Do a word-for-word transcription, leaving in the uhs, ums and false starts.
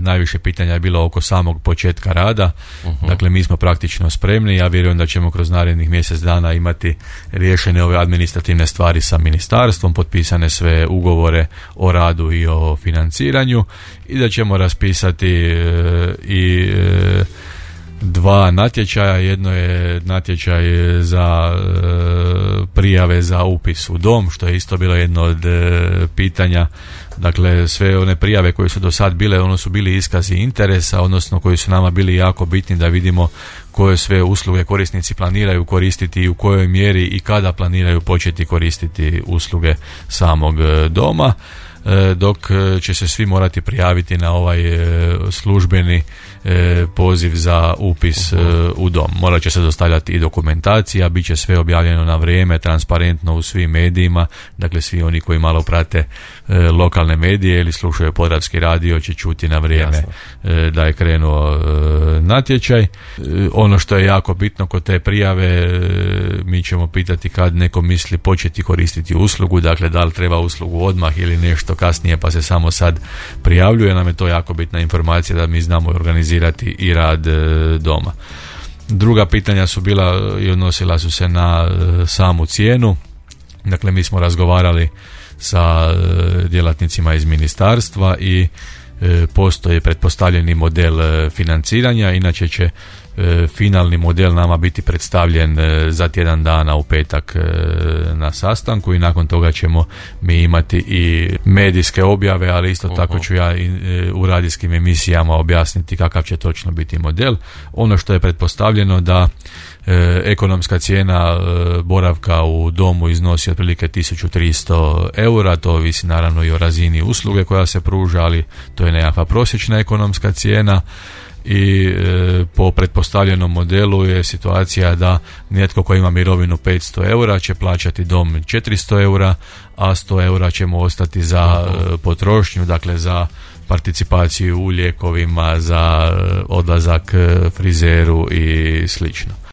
najviše pitanja je bilo oko samog početka rada. Uh-huh. Dakle, mi smo praktično spremni. Ja vjerujem da ćemo kroz narednih mjesec dana imati riješene ove administrativne stvari sa ministarstvom, potpisane sve ugovore o radu i o financiranju i da ćemo raspisati e, i e, dva natječaja. Jedno je natječaj za e, prijave za upis u dom, što je isto bilo jedno od e, pitanja. Dakle, sve one prijave koje su do sad bile, ono su bili iskazi interesa, odnosno koji su nama bili jako bitni da vidimo koje sve usluge korisnici planiraju koristiti i u kojoj mjeri i kada planiraju početi koristiti usluge samog doma, dok će se svi morati prijaviti na ovaj službeni poziv za upis uh-huh. u dom. Morat će se dostavljati i dokumentacija, bit će sve objavljeno na vrijeme, transparentno u svim medijima. Dakle, svi oni koji malo prate lokalne medije ili slušaju Podravski radio će čuti na vrijeme Jasno. da je krenuo natječaj. Ono što je jako bitno kod te prijave, mi ćemo pitati kad neko misli početi koristiti uslugu, dakle da li treba uslugu odmah ili nešto kasnije pa se samo sad prijavljuje. Nam je to jako bitna informacija da mi znamo organizirati i rad doma. Druga pitanja su bila i odnosila su se na samu cijenu. Dakle, mi smo razgovarali sa djelatnicima iz ministarstva i postoji pretpostavljeni model financiranja, inače će finalni model nama biti predstavljen za tjedan dana u petak na sastanku i nakon toga ćemo mi imati i medijske objave, ali isto tako ću ja u radijskim emisijama objasniti kakav će točno biti model. Ono što je pretpostavljeno da ekonomska cijena boravka u domu iznosi otprilike tisuću tristo eura, to ovisi naravno i o razini usluge koja se pruža, ali to je nekakva prosječna ekonomska cijena. I e, po pretpostavljenom modelu je situacija da netko ko ima mirovinu petsto eura će plaćati dom četiristo eura, a sto eura ćemo ostati za e, potrošnju, dakle za participaciju u lijekovima, za e, odlazak e, frizeru i slično.